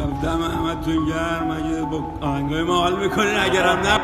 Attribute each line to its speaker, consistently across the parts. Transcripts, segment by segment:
Speaker 1: دم همتون گرم. اگه با آهنگای ما حال میکنین، اگرم نه.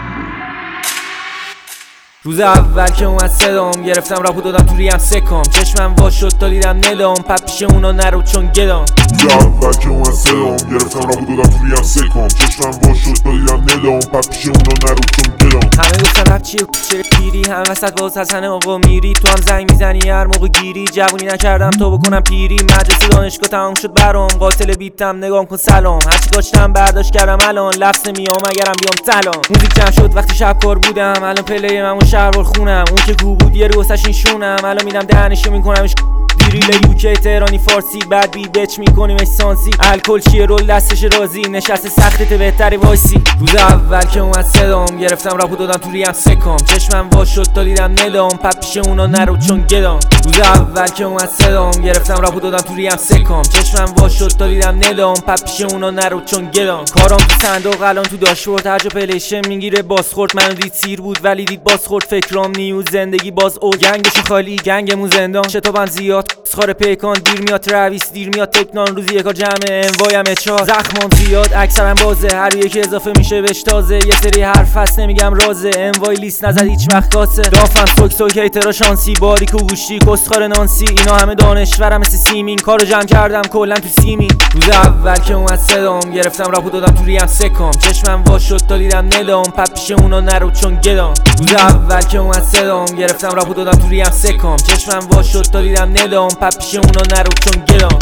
Speaker 2: روز اول که اومد صدام گرفتم راپو دادم تو ریم سکام. چشمم وا شد تا دیدم ندام، پس پیش اونا نرو چون گدام.
Speaker 3: روز اول که اومد صدام گرفتم راپو دادم تو ریم سکام. چشمم وا شد تا دیدم ندام، پس پیش اونا نرو چون گدام.
Speaker 2: همه گفتن رپ چیه کوچه پیری، هم وسط باز حسن آقا میری. تو هم زنگ میزنی هر موقع گیری، جوونی نکردم تا بکنم پیری. مدرسه دانشگاه تمام شد برام، قاتل بیتم نگام کن سلام. هرچی کاشتم برداشت کردم الان، لفظ نمیام اگرم بیام سلام. موزیک جمع شد وقتی شب کار بودم، الان پلی من شهروار خونم. اون که گو بود یه رو واسش این شونم، الان میرم دهنشو میکنمش دیریل یوکی تهرانی فارسی. بعد بی بچ میکنیمش سانسی، الکل چیه رول دستش رازی، نشسته سختت بهتری وایسی. روز اول که اومد صدام گرفتم راپو دادم تو ریم سکام. چشمم وا شد تا دیدم ندام، پس پیش اونا نرو چون گدام. روز اول که اومد صدام گرفتم راپو دادم تو ریم سکام. چشمم وا شد تا دیدم ندام، پس پیش اونا نرو چون گدام. کارام تو صندوق الان تو داشبورد، هر جا پلیشن میگیره بازخورد. منو دید سیر بود ولی دید بازخورد، فکرام نیوز زندگی باز او. گنگش خالی گنگمون زندان، شتابم زیاد سخار پیکان. دیر میاد ترویس دیر میاد تکنان، روزی یکا جمع انوایم اچار. زخمام زیاد اکثرم بازه، هر یکی اضافه میشه بهش تازه. یه سری حرف هست نمیگم رازه، انوای لیست نزد هیچ وقت کاسه. دافم سوک سوک هیترا شانسی، باریک و گوشتی کسخار نانسی. اینا همه دانشورم مثل سیمین، کارو جمع کردم کلا تو سیمین. روز اول که اومد صدام گرفتم راپو دادم تو ریم سکام. چشمم وا شد تا دیدم ندام، پس پیش اونا نرو چون گدام. روز اول که اومد صدام گرفتم راپو دادم تو ریم سکام. چشمم وا شد تا دیدم ندام، پس پیش اونا نرو چون گدام.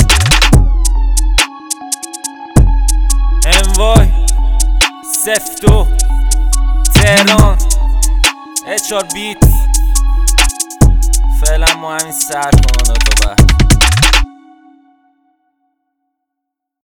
Speaker 2: انوای سفتو تهران اچار بیت. فعلا ما همین سر کنن تا